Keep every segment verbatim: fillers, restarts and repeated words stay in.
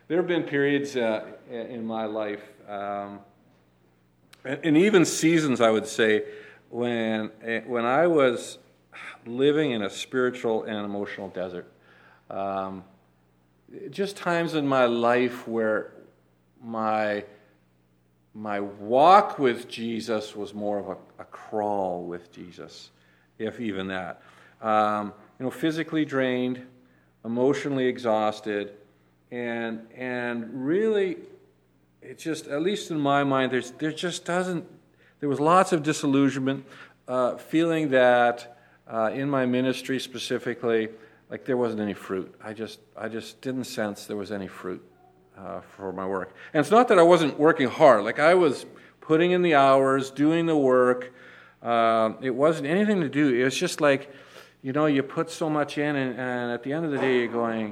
there have been periods uh, in my life, um, and, and even seasons, I would say, when when I was living in a spiritual and emotional desert. Um, just times in my life where my my walk with Jesus was more of a, a crawl with Jesus, if even that. Um, you know, physically drained, emotionally exhausted, and and really, it just, at least in my mind, there's there just doesn't. There was lots of disillusionment, uh, feeling that uh, in my ministry specifically, like there wasn't any fruit. I just I just didn't sense there was any fruit uh, for my work. And it's not that I wasn't working hard. Like I was putting in the hours, doing the work. Uh, it wasn't anything to do. It was just like, you know, you put so much in, and, and at the end of the day, you're going,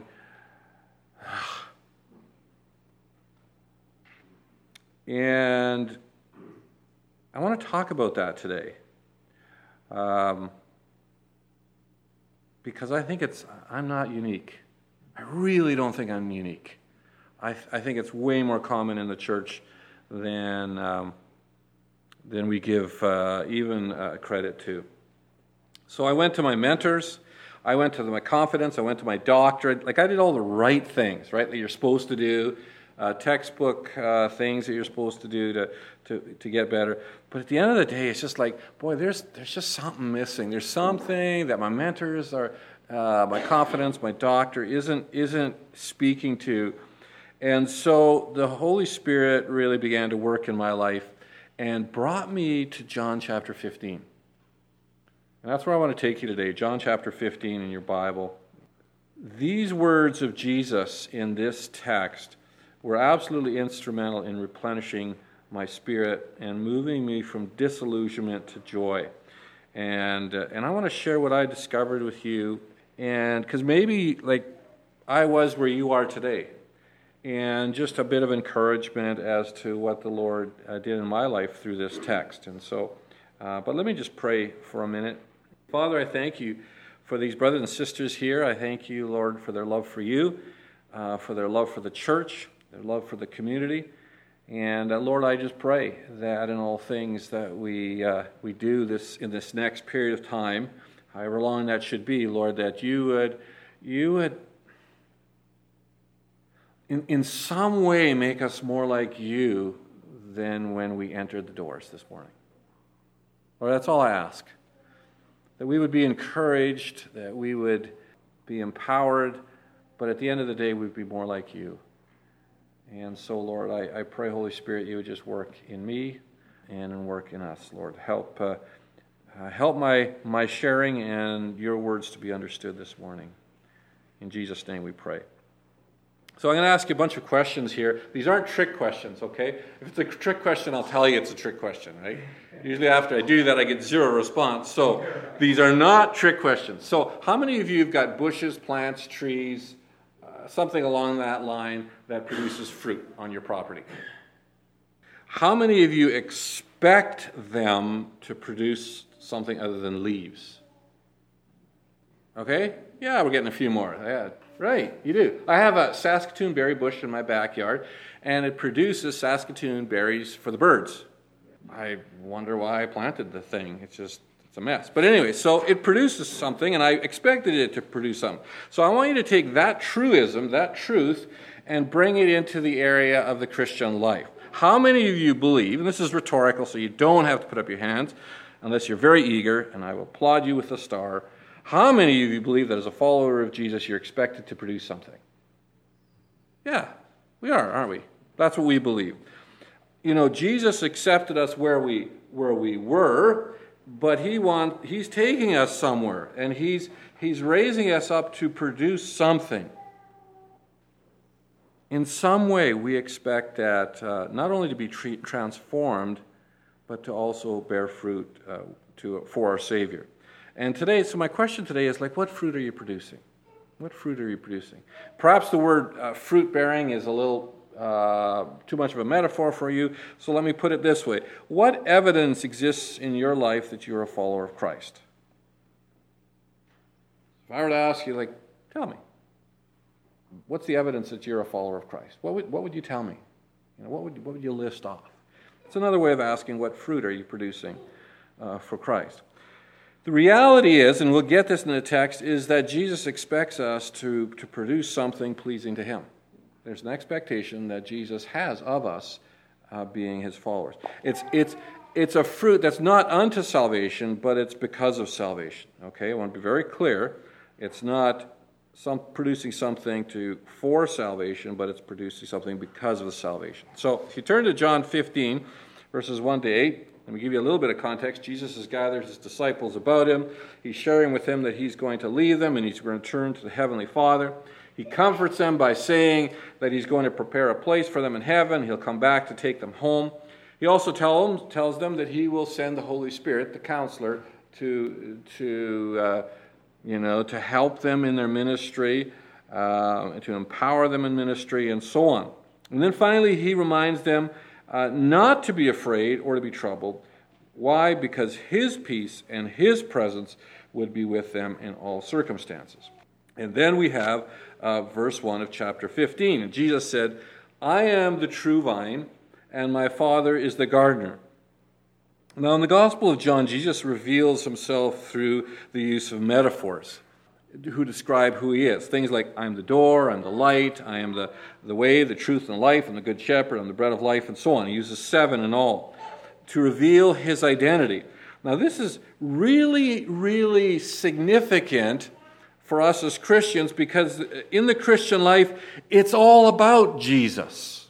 and I want to talk about that today. Um, because I think it's, I'm not unique. I really don't think I'm unique. I, I think it's way more common in the church than um, than we give uh, even uh, credit to. So I went to my mentors, I went to my confidence, I went to my doctorate. Like I did all the right things, right, that you're supposed to do, uh, textbook uh, things that you're supposed to do to, to to get better. But at the end of the day, it's just like, boy, there's there's just something missing. There's something that my mentors are, uh, my confidence, my doctor isn't isn't speaking to. And so the Holy Spirit really began to work in my life and brought me to John chapter fifteen. And that's where I want to take you today, John chapter fifteen in your Bible. These words of Jesus in this text were absolutely instrumental in replenishing my spirit and moving me from disillusionment to joy. And uh, and I want to share what I discovered with you, and because maybe like I was where you are today, and just a bit of encouragement as to what the Lord uh, did in my life through this text. And so, uh, but let me just pray for a minute. Father, I thank you for these brothers and sisters here. I thank you, Lord, for their love for you, uh, for their love for the church, their love for the community. And uh, Lord, I just pray that in all things that we uh, we do this in this next period of time, however long that should be, Lord, that you would you would in in some way make us more like you than when we entered the doors this morning. Lord, that's all I ask. That we would be encouraged, that we would be empowered, but at the end of the day, we'd be more like you. And so, Lord, I, I pray, Holy Spirit, you would just work in me and work in us, Lord. Help uh, uh, help my, my sharing and your words to be understood this morning. In Jesus' name we pray. So I'm going to ask you a bunch of questions here. These aren't trick questions, okay? If it's a trick question, I'll tell you it's a trick question, right? Usually after I do that, I get zero response. So these are not trick questions. So how many of you have got bushes, plants, trees, uh, something along that line that produces fruit on your property? How many of you expect them to produce something other than leaves? Okay? Yeah, we're getting a few more. Yeah, right, you do. I have a Saskatoon berry bush in my backyard, and it produces Saskatoon berries for the birds. I wonder why I planted the thing. It's just, it's a mess. But anyway, so it produces something, and I expected it to produce something. So I want you to take that truism, that truth, and bring it into the area of the Christian life. How many of you believe, and this is rhetorical, so you don't have to put up your hands, unless you're very eager, and I will applaud you with a star. How many of you believe that as a follower of Jesus, you're expected to produce something? Yeah, we are, aren't we? That's what we believe. You know, Jesus accepted us where we where we were, but he want he's taking us somewhere, and he's he's raising us up to produce something. In some way, we expect that uh, not only to be tre- transformed, but to also bear fruit uh, to for our Savior. And today, so my question today is like, what fruit are you producing? What fruit are you producing? Perhaps the word uh, fruit bearing is a little uh, too much of a metaphor for you, so let me put it this way. What evidence exists in your life that you're a follower of Christ? If I were to ask you, like, tell me, what's the evidence that you're a follower of Christ? What would, what would you tell me? You know, what would, what would you list off? It's another way of asking, what fruit are you producing uh, for Christ? The reality is, and we'll get this in the text, is that Jesus expects us to, to produce something pleasing to him. There's an expectation that Jesus has of us uh, being his followers. It's, it's, it's a fruit that's not unto salvation, but it's because of salvation. Okay, I want to be very clear. It's not some, producing something to for salvation, but it's producing something because of the salvation. So if you turn to John fifteen, verses one to eight, let me give you a little bit of context. Jesus has gathered his disciples about him. He's sharing with them that he's going to leave them and he's going to return to the Heavenly Father. He comforts them by saying that he's going to prepare a place for them in heaven. He'll come back to take them home. He also tell them, tells them that he will send the Holy Spirit, the counselor, to, to uh, you know, to help them in their ministry, uh, to empower them in ministry, and so on. And then finally, he reminds them Uh, not to be afraid or to be troubled. Why? Because his peace and his presence would be with them in all circumstances. And then we have uh, verse one of chapter fifteen. And Jesus said, I am the true vine, and my Father is the gardener. Now in the Gospel of John, Jesus reveals himself through the use of metaphors who describe who he is. Things like, I'm the door, I'm the light, I am the, the way, the truth, and the life, I'm the good shepherd, I'm the bread of life, and so on. He uses seven in all to reveal his identity. Now this is really, really significant for us as Christians, because in the Christian life, it's all about Jesus.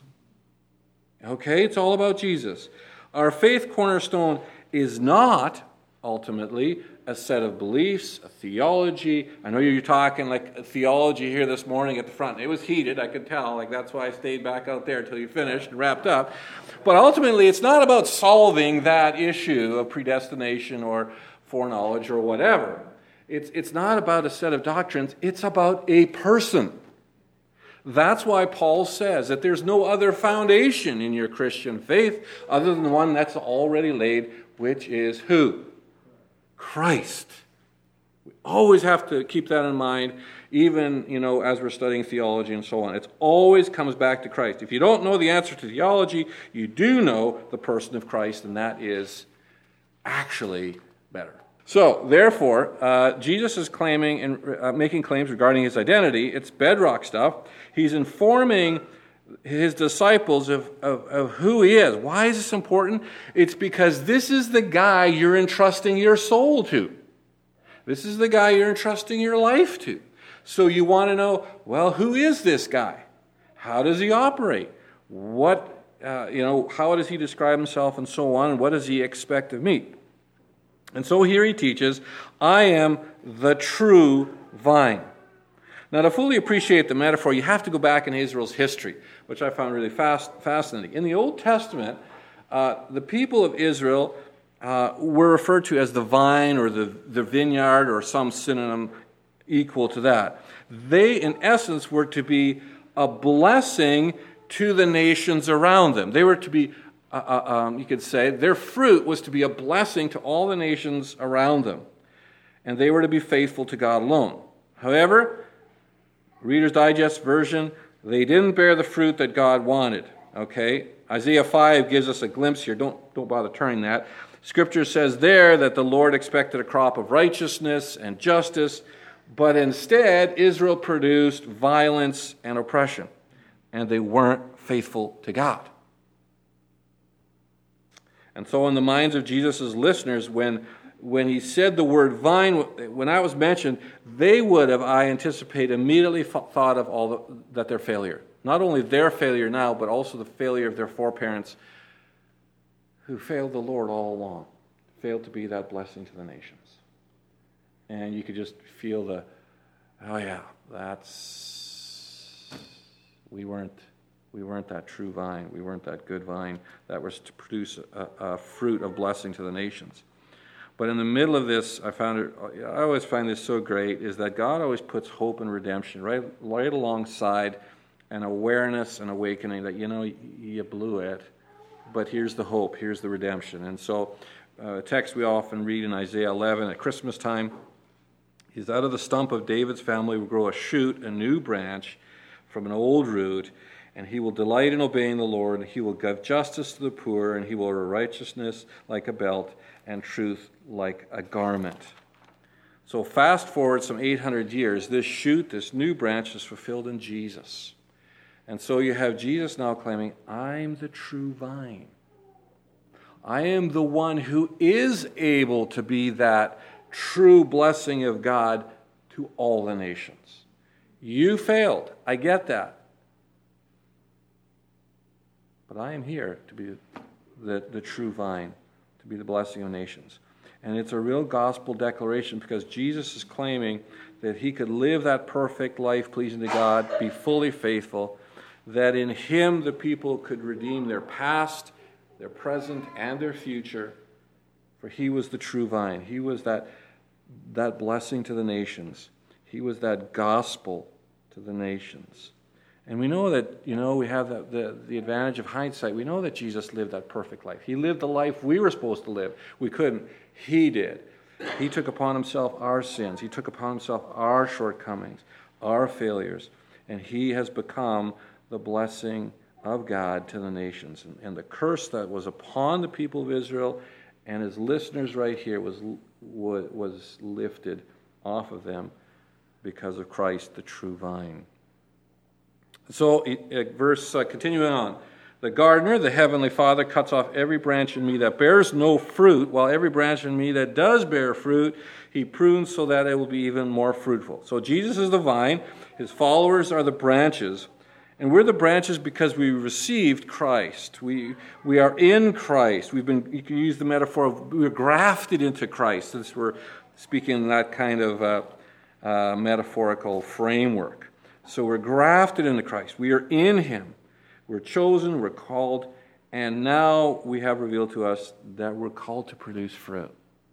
Okay? It's all about Jesus. Our faith cornerstone is not, ultimately, a set of beliefs, a theology. I know you're talking like a theology here this morning at the front. It was heated, I could tell. Like that's why I stayed back out there until you finished and wrapped up. But ultimately, it's not about solving that issue of predestination or foreknowledge or whatever. It's, it's not about a set of doctrines. It's about a person. That's why Paul says that there's no other foundation in your Christian faith other than the one that's already laid, which is who? Christ. We always have to keep that in mind, even, you know, as we're studying theology and so on. It always comes back to Christ. If you don't know the answer to theology, you do know the person of Christ, and that is actually better. So, therefore, uh, Jesus is claiming and uh, making claims regarding his identity. It's bedrock stuff. He's informing his disciples of, of, of who he is. Why is this important? It's because this is the guy you're entrusting your soul to. This is the guy you're entrusting your life to. So you want to know, well, who is this guy? How does he operate? What, uh, you know, how does he describe himself and so on? And what does he expect of me? And so here he teaches, I am the true vine. Now, to fully appreciate the metaphor, you have to go back in Israel's history, which I found really fast, fascinating. In the Old Testament, uh, the people of Israel uh, were referred to as the vine or the, the vineyard or some synonym equal to that. They, in essence, were to be a blessing to the nations around them. They were to be, uh, uh, um, you could say, their fruit was to be a blessing to all the nations around them. And they were to be faithful to God alone. However, Reader's Digest version, they didn't bear the fruit that God wanted. Okay? Isaiah five gives us a glimpse here. Don't, don't bother turning that. Scripture says there that the Lord expected a crop of righteousness and justice, but instead Israel produced violence and oppression, and they weren't faithful to God. And so in the minds of Jesus' listeners, when When he said the word vine, when that was mentioned, they would have, I anticipate, immediately thought of all the, that their failure. Not only their failure now, but also the failure of their foreparents who failed the Lord all along, failed to be that blessing to the nations. And you could just feel the, oh yeah, that's, we weren't, we weren't that true vine. We weren't that good vine that was to produce a, a fruit of blessing to the nations. But in the middle of this, I found it, I always find this so great, is that God always puts hope and redemption right, right alongside an awareness and awakening that, you know, you blew it, but here's the hope, here's the redemption. And so uh, a text we often read in Isaiah eleven at Christmas time is, out of the stump of David's family will grow a shoot, a new branch, from an old root, and he will delight in obeying the Lord, and he will give justice to the poor, and he will wear righteousness like a belt, and truth like a garment. So fast forward some eight hundred years, this shoot, this new branch is fulfilled in Jesus. And so you have Jesus now claiming, I'm the true vine. I am the one who is able to be that true blessing of God to all the nations. You failed. I get that. But I am here to be the, the true vine, to be the blessing of nations. And it's a real gospel declaration because Jesus is claiming that he could live that perfect life pleasing to God, be fully faithful, that in him the people could redeem their past, their present, and their future, for he was the true vine. He was that, that blessing to the nations. He was that gospel to the nations. And we know that, you know, we have the, the, the advantage of hindsight. We know that Jesus lived that perfect life. He lived the life we were supposed to live. We couldn't. He did. He took upon himself our sins. He took upon himself our shortcomings, our failures. And he has become the blessing of God to the nations. And, and the curse that was upon the people of Israel and his listeners right here was, was, was lifted off of them because of Christ, the true vine. So, verse uh, continuing on. The gardener, the heavenly Father, cuts off every branch in me that bears no fruit, while every branch in me that does bear fruit, he prunes so that it will be even more fruitful. So Jesus is the vine. His followers are the branches. And we're the branches because we received Christ. We we are in Christ. We've been, you can use the metaphor of we're grafted into Christ, since we're speaking in that kind of uh, uh, metaphorical framework. So we're grafted into Christ. We are in him. We're chosen, we're called, and now we have revealed to us that we're called to produce fruit.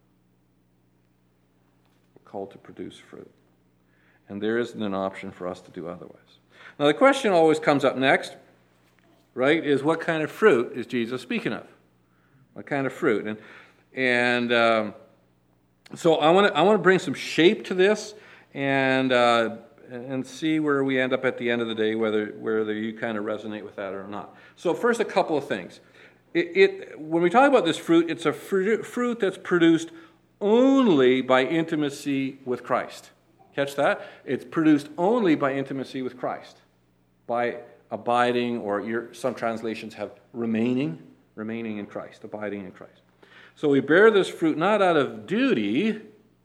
We're called to produce fruit. And there isn't an option for us to do otherwise. Now the question always comes up next, right, is what kind of fruit is Jesus speaking of? What kind of fruit? And and um, so I want to I want to bring some shape to this and uh, and see where we end up at the end of the day, whether whether you kind of resonate with that or not. So first, a couple of things. It, it when we talk about this fruit, it's a fruit, fruit that's produced only by intimacy with Christ. Catch that? It's produced only by intimacy with Christ, by abiding, or your, some translations have remaining, remaining in Christ, abiding in Christ. So we bear this fruit not out of duty,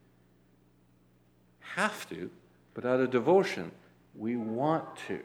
have to, but out of devotion. We want to.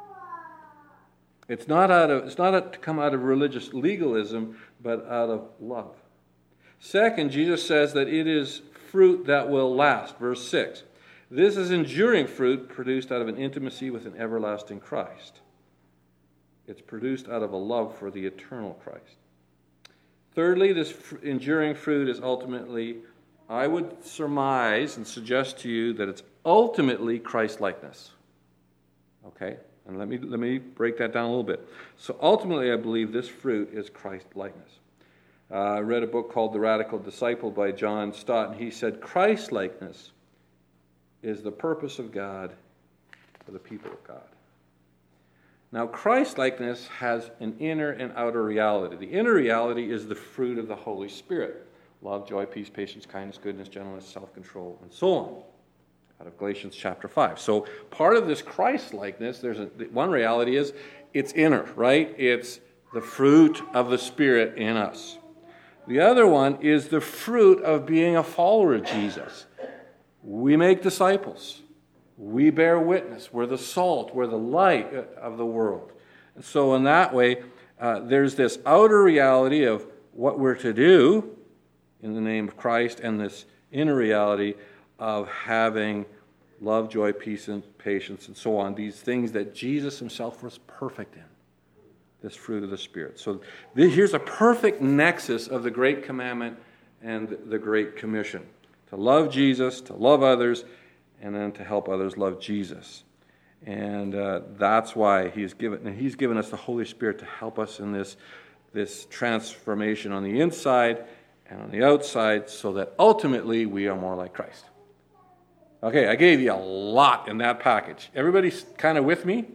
It's not out of, it's not to come out of religious legalism, but out of love. Second, Jesus says that it is fruit that will last. Verse six. This is enduring fruit produced out of an intimacy with an everlasting Christ. It's produced out of a love for the eternal Christ. Thirdly, this enduring fruit is ultimately, I would surmise and suggest to you that it's ultimately Christ-likeness. Okay? And let me let me break that down a little bit. So ultimately, I believe this fruit is Christ-likeness. Uh, I read a book called The Radical Disciple by John Stott, and he said, Christ-likeness is the purpose of God for the people of God. Now, Christ-likeness has an inner and outer reality. The inner reality is the fruit of the Holy Spirit. Love, joy, peace, patience, kindness, goodness, gentleness, self-control, and so on. Out of Galatians chapter five. So part of this Christ-likeness, there's a, one reality is it's inner, right? It's the fruit of the Spirit in us. The other one is the fruit of being a follower of Jesus. We make disciples. We bear witness. We're the salt. We're the light of the world. And so in that way, uh, there's this outer reality of what we're to do in the name of Christ, and this inner reality of having love, joy, peace, and patience, and so on. These things that Jesus himself was perfect in. This fruit of the Spirit. So here's a perfect nexus of the Great Commandment and the Great Commission. To love Jesus, to love others, and then to help others love Jesus. And uh, that's why he's given, and he's given us the Holy Spirit to help us in this, this transformation on the inside and on the outside, so that ultimately we are more like Christ. Okay, I gave you a lot in that package. Everybody's kind of with me?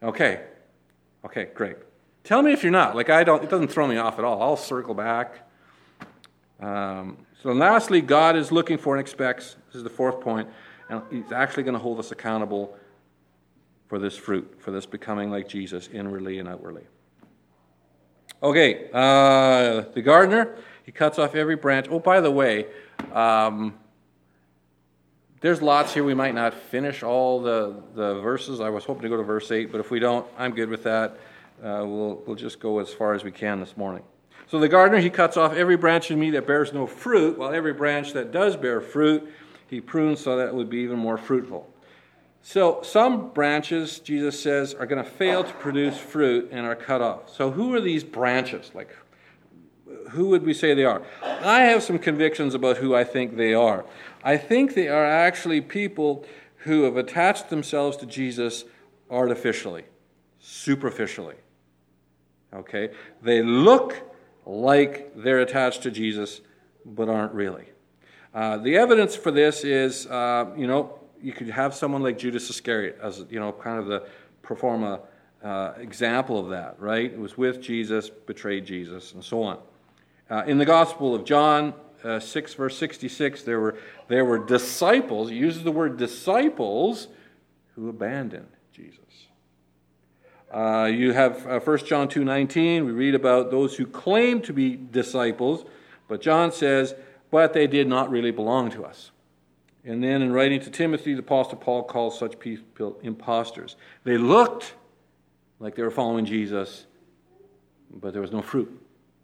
Okay. Okay, great. Tell me if you're not. Like, I don't, it doesn't throw me off at all. I'll circle back. Um, so lastly, God is looking for and expects, this is the fourth point, and he's actually going to hold us accountable for this fruit, for this becoming like Jesus inwardly and outwardly. Okay, uh, the gardener, he cuts off every branch. Oh, by the way, um, there's lots here. We might not finish all the, the verses. I was hoping to go to verse eight, but if we don't, I'm good with that. Uh, we'll, we'll just go as far as we can this morning. So the gardener, he cuts off every branch in me that bears no fruit, while every branch that does bear fruit, he prunes so that it would be even more fruitful. So some branches, Jesus says, are going to fail to produce fruit and are cut off. So who are these branches? Like, who would we say they are? I have some convictions about who I think they are. I think they are actually people who have attached themselves to Jesus artificially, superficially. Okay? They look like they're attached to Jesus, but aren't really. Uh, the evidence for this is, uh, you know, you could have someone like Judas Iscariot as, you know, kind of the pro forma uh, example of that, right? It was with Jesus, betrayed Jesus, and so on. Uh, in the Gospel of John, uh, six, verse sixty-six, there were there were disciples, he uses the word disciples, who abandoned Jesus. Uh, you have uh, First John two nineteen, we read about those who claim to be disciples, but John says, but they did not really belong to us. And then in writing to Timothy, the Apostle Paul calls such people imposters. They looked like they were following Jesus, but there was no fruit.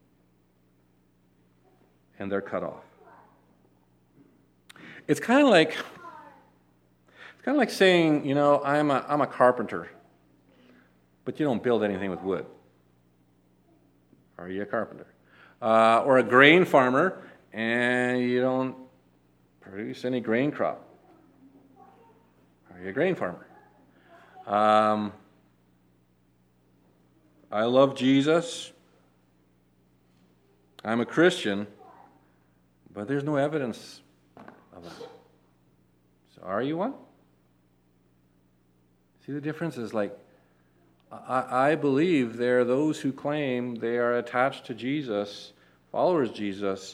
And they're cut off. It's kind of like it's kind of like saying, you know, I'm a I'm a carpenter, but you don't build anything with wood. Are you a carpenter? Uh, or a grain farmer, and you don't produce any grain crop. Are you a grain farmer? Um, I love Jesus. I'm a Christian, but there's no evidence of that. So are you one? See the difference is like, I, I believe there are those who claim they are attached to Jesus, followers of Jesus,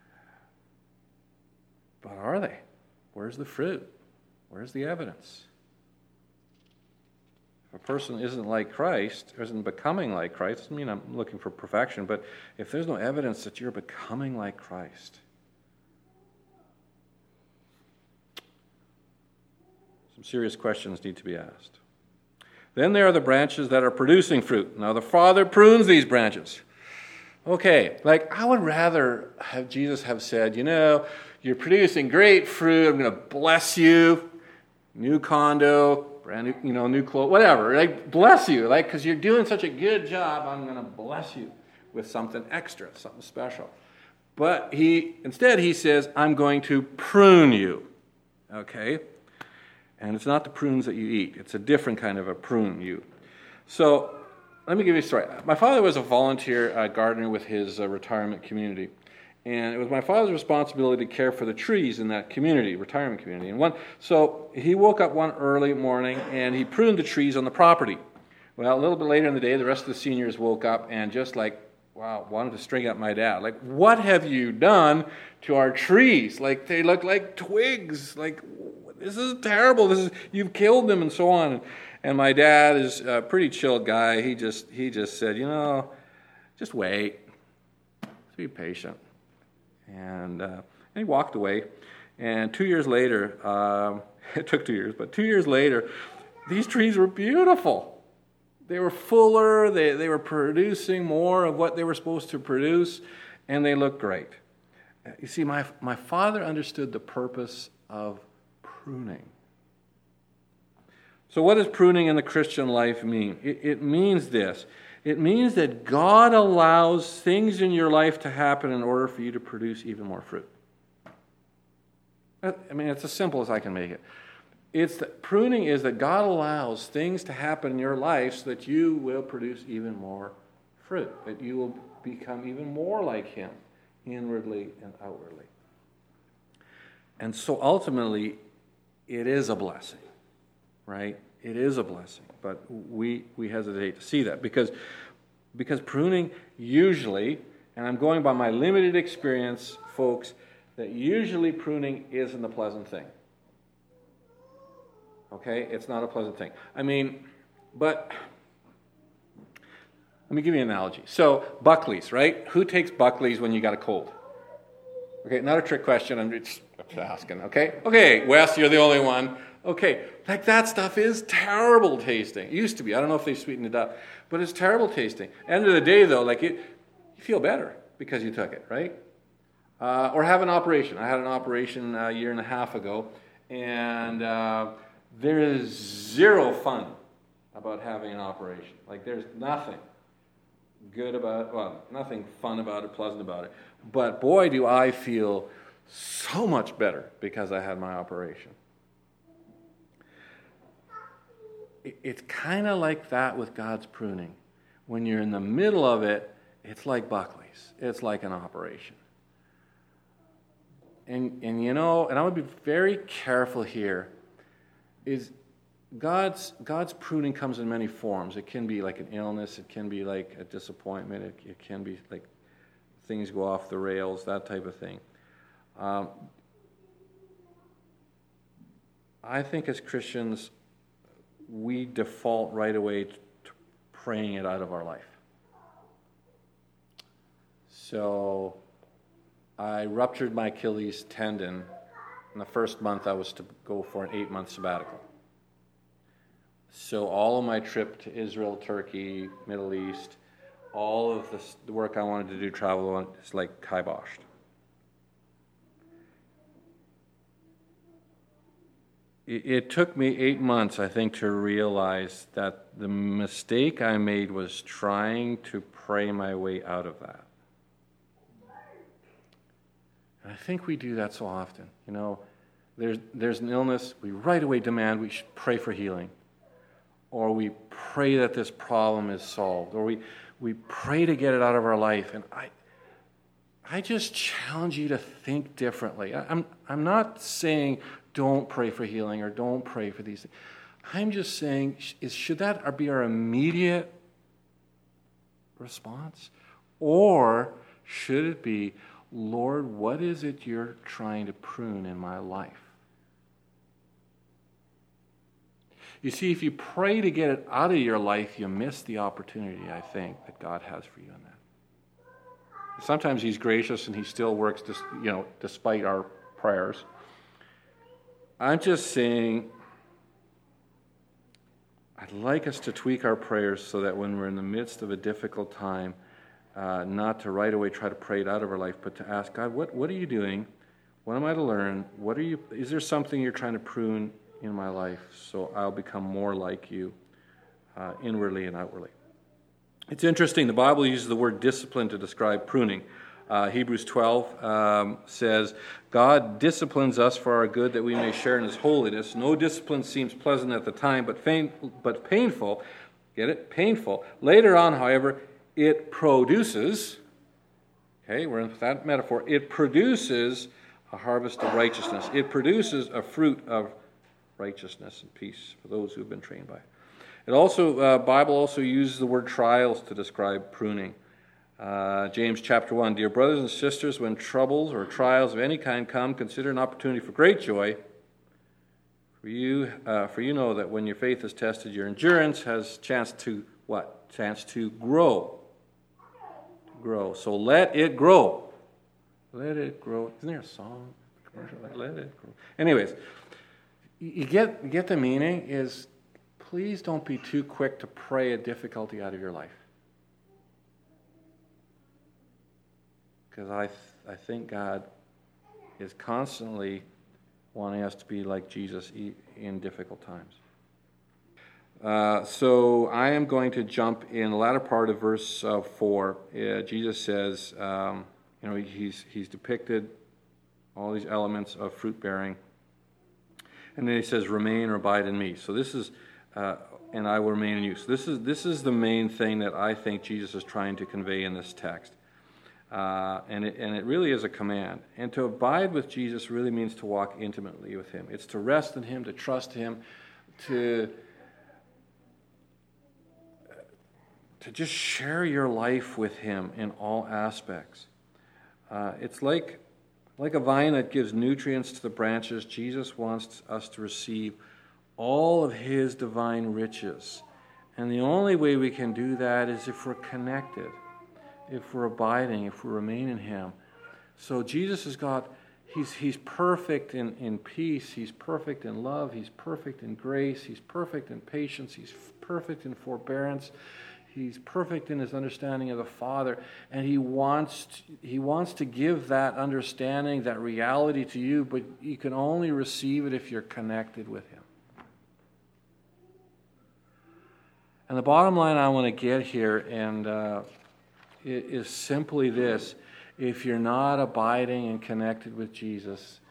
but are they? Where's the fruit? Where's the evidence? If a person isn't like Christ, or isn't becoming like Christ, doesn't mean I'm looking for perfection, but if there's no evidence that you're becoming like Christ, some serious questions need to be asked. Then there are the branches that are producing fruit. Now the Father prunes these branches. Okay, like I would rather have Jesus have said, you know, you're producing great fruit, I'm going to bless you, new condo, brand new, you know, new clothes, whatever, like bless you, like because you're doing such a good job, I'm going to bless you with something extra, something special. But he, instead he says, I'm going to prune you, okay? And it's not the prunes that you eat, it's a different kind of a prune you. So, let me give you a story. My father was a volunteer uh, gardener with his uh, retirement community. And it was my father's responsibility to care for the trees in that community, retirement community. And one, so he woke up one early morning and he pruned the trees on the property. Well, a little bit later in the day, the rest of the seniors woke up and just like, wow, wanted to string up my dad. Like, what have you done to our trees? Like, they look like twigs. Like, this is terrible. This is, you've killed them and so on. And my dad is a pretty chilled guy. He just he just said, you know, just wait. Just be patient. And, uh, and he walked away. And two years later, um, it took two years, but two years later, these trees were beautiful. They were fuller. They, they were producing more of what they were supposed to produce. And they looked great. You see, my, my father understood the purpose of pruning. So what does pruning in the Christian life mean? It, it means this. It means that God allows things in your life to happen in order for you to produce even more fruit. I mean, it's as simple as I can make it. It's that pruning is that God allows things to happen in your life so that you will produce even more fruit, that you will become even more like Him, inwardly and outwardly. And so ultimately, it is a blessing. Right? It is a blessing, but we we hesitate to see that because because pruning usually, and I'm going by my limited experience, folks, that usually pruning isn't a pleasant thing. Okay? It's not a pleasant thing. I mean, but let me give you an analogy. So, Buckley's, right? Who takes Buckley's when you got a cold? Okay, not a trick question. I'm just asking, okay? Okay, Wes, you're the only one. Okay, like that stuff is terrible tasting. It used to be. I don't know if they sweetened it up. But it's terrible tasting. End of the day, though, like it, you feel better because you took it, right? Uh, or have an operation. I had an operation a year and a half ago, and uh, there is zero fun about having an operation. Like there's nothing good about, well, nothing fun about it, pleasant about it. But boy, do I feel so much better because I had my operation. It's kind of like that with God's pruning. When you're in the middle of it, it's like Buckley's. It's like an operation. And, and you know, and I would be very careful here, is God's God's pruning comes in many forms. It can be like an illness. It can be like a disappointment. It, it can be like things go off the rails, that type of thing. Um, I think as Christians, we default right away to praying it out of our life. So I ruptured my Achilles tendon. In the first month, I was to go for an eight-month sabbatical. So all of my trip to Israel, Turkey, Middle East, all of this, the work I wanted to do, travel on, is like kiboshed. It, it took me eight months, I think, to realize that the mistake I made was trying to pray my way out of that. And I think we do that so often. You know, there's there's an illness, we right away demand we should pray for healing. Or we pray that this problem is solved. Or we, we pray to get it out of our life. And I I just challenge you to think differently. I, I'm I'm not saying don't pray for healing or don't pray for these things. I'm just saying, is should that be our immediate response? Or should it be, Lord, what is it you're trying to prune in my life? You see, if you pray to get it out of your life, you miss the opportunity, I think, that God has for you in that. Sometimes He's gracious and He still works, you know, despite our prayers. I'm just saying, I'd like us to tweak our prayers so that when we're in the midst of a difficult time, uh, not to right away try to pray it out of our life, but to ask God, what what are you doing? What am I to learn? What are you? Is there something you're trying to prune in my life so I'll become more like you uh, inwardly and outwardly? It's interesting, the Bible uses the word discipline to describe pruning. Uh, Hebrews twelve um, says, God disciplines us for our good that we may share in His holiness. No discipline seems pleasant at the time, but, fain, but painful. Get it? Painful. Later on, however, it produces, okay, we're in that metaphor, it produces a harvest of righteousness. It produces a fruit of righteousness and peace for those who have been trained by it. It also, uh, Bible also uses the word trials to describe pruning. Uh, James chapter one, dear brothers and sisters, when troubles or trials of any kind come, consider an opportunity for great joy. For you, uh, for you know that when your faith is tested, your endurance has chance to what? Chance to grow. Grow. So let it grow. Let it grow. Isn't there a song? Commercial? Let it grow. Anyways, you get you get the meaning. Is please don't be too quick to pray a difficulty out of your life. Because I, th- I think God is constantly wanting us to be like Jesus in difficult times. Uh, so I am going to jump in the latter part of verse uh, four. Uh, Jesus says, um, you know, he's he's depicted all these elements of fruit bearing, and then he says, "Remain or abide in me." So this is, uh, and I will remain in you. So this is this is the main thing that I think Jesus is trying to convey in this text. Uh, and, it, and it really is a command. And to abide with Jesus really means to walk intimately with Him. It's to rest in Him, to trust Him, to to just share your life with him in all aspects. Uh, it's like, like a vine that gives nutrients to the branches. Jesus wants us to receive all of his divine riches. And the only way we can do that is if we're connected, if we're abiding, if we remain in him. So Jesus has got, he's, he's perfect in, in peace, he's perfect in love, he's perfect in grace, he's perfect in patience, he's perfect in forbearance, he's perfect in his understanding of the Father, and he wants to, he wants to give that understanding, that reality to you, but you can only receive it if you're connected with him. And the bottom line I want to get here and uh, is simply this. If you're not abiding and connected with Jesus,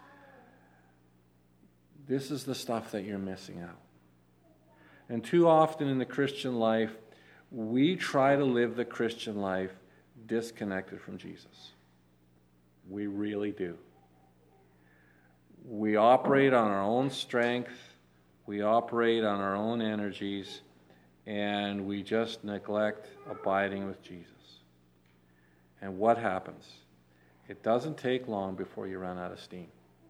this is the stuff that you're missing out. And too often in the Christian life, we try to live the Christian life disconnected from Jesus. We really do. We operate on our own strength. We operate on our own energies. And we just neglect abiding with Jesus. And what happens? It doesn't take long before you run out of steam.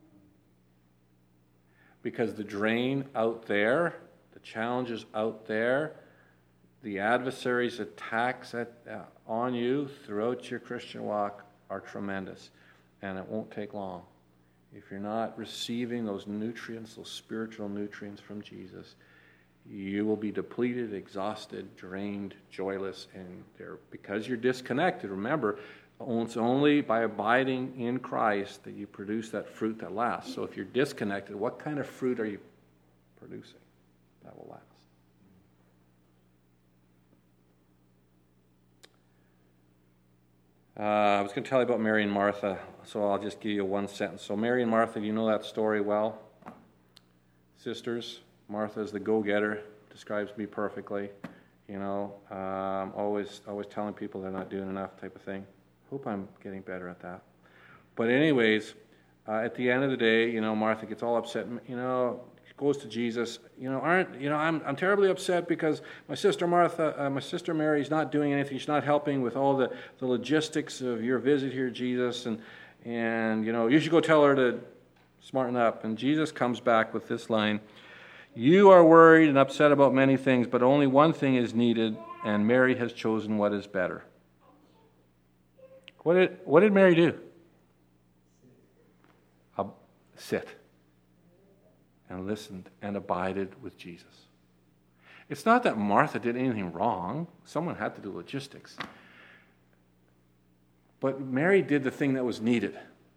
Because the drain out there, the challenges out there, the adversary's attacks at, uh, on you throughout your Christian walk are tremendous. And it won't take long. If you're not receiving those nutrients, those spiritual nutrients from Jesus, you will be depleted, exhausted, drained, joyless, and there, because you're disconnected. Remember, it's only by abiding in Christ that you produce that fruit that lasts. So if you're disconnected, what kind of fruit are you producing that will last? Uh, I was going to tell you about Mary and Martha, so I'll just give you one sentence. So Mary and Martha, do you know that story well? Sisters. Martha is the go-getter, describes me perfectly. You know, um, always always telling people they're not doing enough type of thing. Hope I'm getting better at that. But anyways, uh, at the end of the day, you know, Martha gets all upset. You know, goes to Jesus. You know, aren't you know? I'm I'm terribly upset because my sister Martha, uh, my sister Mary's not doing anything. She's not helping with all the, the logistics of your visit here, Jesus. And and you know, you should go tell her to smarten up. And Jesus comes back with this line. You are worried and upset about many things, but only one thing is needed, and Mary has chosen what is better. What did, what did Mary do? Uh, sit and listened and abided with Jesus. It's not that Martha did anything wrong. Someone had to do logistics. But Mary did the thing that was needed.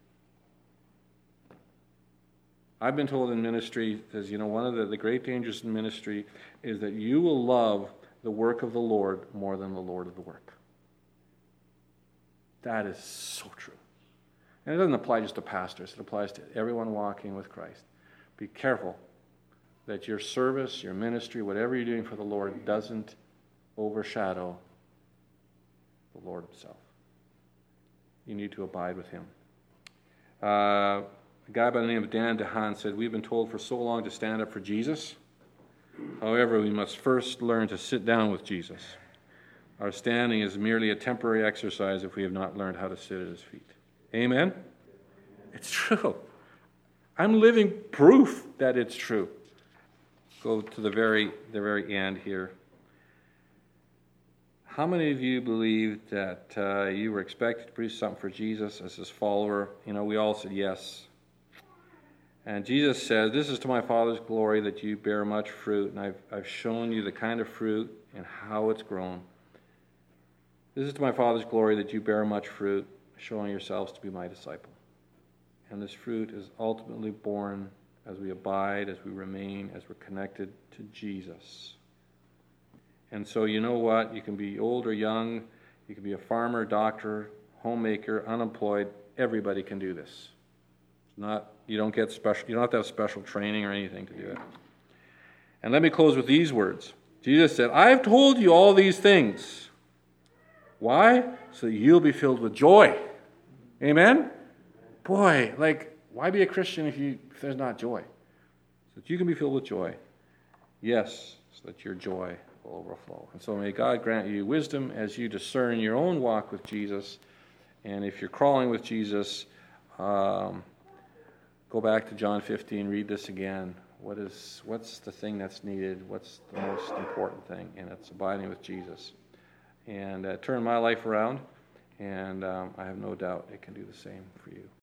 I've been told in ministry, as you know, one of the, the great dangers in ministry is that you will love the work of the Lord more than the Lord of the work. That is so true. And it doesn't apply just to pastors. It applies to everyone walking with Christ. Be careful that your service, your ministry, whatever you're doing for the Lord doesn't overshadow the Lord himself. You need to abide with him. Uh... A guy by the name of Dan DeHaan said, we've been told for so long to stand up for Jesus. However, we must first learn to sit down with Jesus. Our standing is merely a temporary exercise if we have not learned how to sit at his feet. Amen? It's true. I'm living proof that it's true. Go to the very, the very end here. How many of you believe that uh, you were expected to produce something for Jesus as his follower? You know, we all said yes. And Jesus says, this is to my Father's glory that you bear much fruit, and I've, I've shown you the kind of fruit and how it's grown. This is to my Father's glory that you bear much fruit, showing yourselves to be my disciple. And this fruit is ultimately born as we abide, as we remain, as we're connected to Jesus. And so you know what? You can be old or young, you can be a farmer, doctor, homemaker, unemployed. Everybody can do this. It's not You don't get special. You don't have to have special training or anything to do it. And let me close with these words. Jesus said, "I've told you all these things. Why? So that you'll be filled with joy." Amen? Boy, like, why be a Christian if you if there's not joy? So that you can be filled with joy. Yes, so that your joy will overflow. And so may God grant you wisdom as you discern your own walk with Jesus. And if you're crawling with Jesus, um, go back to John fifteen, read this again. What is, what's the thing that's needed? What's the most important thing? And it's abiding with Jesus. And uh, turn my life around, and um, I have no doubt it can do the same for you.